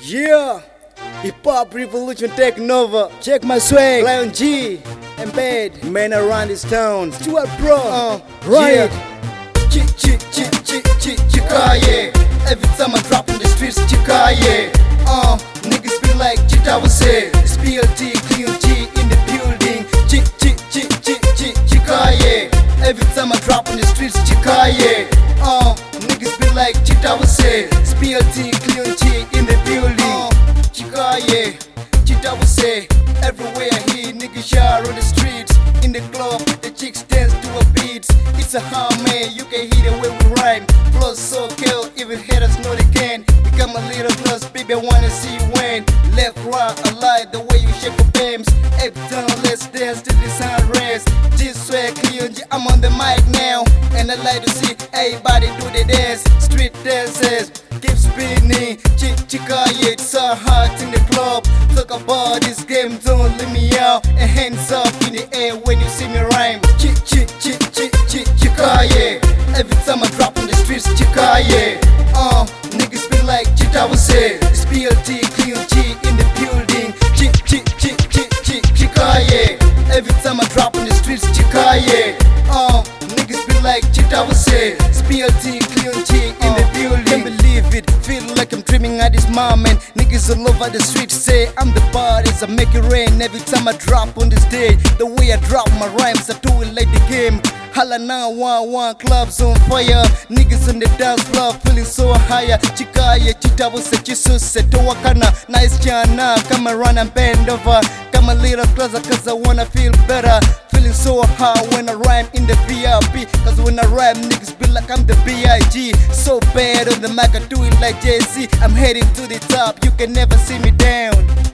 Yeah, hip hop revolution taking over. Check my swag, Lion G, Embed, man around this town. Stuart Bro, right? Chikaye. Every time I drop in the streets, Chikaye. Niggas be like, Chita was say, it's PLT, Clean G in the building. Chikaye. Every time I drop in the streets, Chikaye. Niggas be like, Chita was say, it's PLT, Clean G in the building. Chikaye. Chita was say, everywhere I hear niggas shout on the streets. In the club, the chicks dance to a beat. It's a harmony, you can hear the way we rhyme. Flows so kill, even haters know they can. Become a little close, baby, I wanna see you win. Left, right, I like the way you shake your bams. Up down, let's dance to this hard rest. This way, clean, I'm on the mic now. And I like to see everybody do the dance. Street dances, keep spinning. Chikaye, it's so hot in the club. Talk about this game, don't let me out. And hands up in the air when you see me rhyme. Chikaye. Every time I drop on the streets, Chikaye. Niggas be like, Chita was say, it's PLT, Clean G in the building. Chikaye. Every time I drop on the streets, Chikaye. Niggas be like, Chita was say, it's PLT, Clean G in the building. Can't believe it, feel like I'm dreaming at this moment. Niggas all over the streets say I'm the baddest, I make it rain every time I drop on the stage. The way I drop my rhymes, I do it like the game. Hala 911, clubs on fire. Niggas on the dance floor feeling so higher. Chikaye, Chita was a Jesus, Wakana. Nice China, come around and bend over. Come a little closer cause I wanna feel better. Feeling so high when I rhyme in the VIP. Cause when I rhyme, niggas be like I'm the B.I.G. So bad on the mic, I do it like Jay-Z. I'm heading to the top, you can never see me down.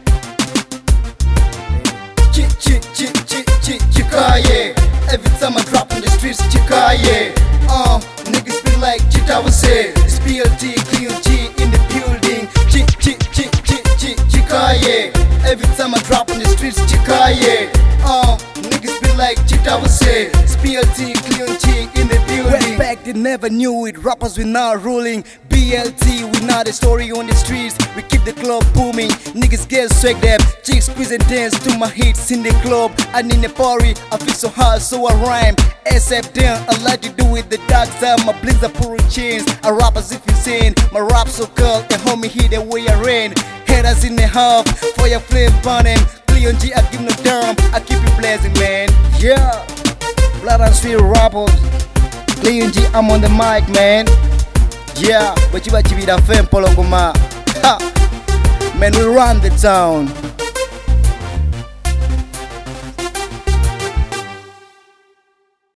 Chikaye. Every time I drop on the streets, Chikaye. Niggas be like, Chita was say, it's PLT, Clean G in the building. Chikaye. Every time I drop on the streets, Chikaye. Niggas be like, Chita was say, it's PLT, Clean G in the building. Way back they never knew it, rappers we now ruling. BLT, we now the story on the streets. We keep the club booming, niggas get swagged up. Chicks squeeze and dance to my hits in the club. And in the party, I feel so hard so I rhyme. ASAP down, I like to do with the dark side. My blings are pulling chains, I rap as if insane. My rap so cold, and homie hit the way I ran. Haters in the half, fire flame burning. Clean G, I give no damn, I keep it blazing, man. Yeah, blood and sweet rappers. Clean G, I'm on the mic, man. Yeah, but you be the fame polongoma. Ha, man, we run the town.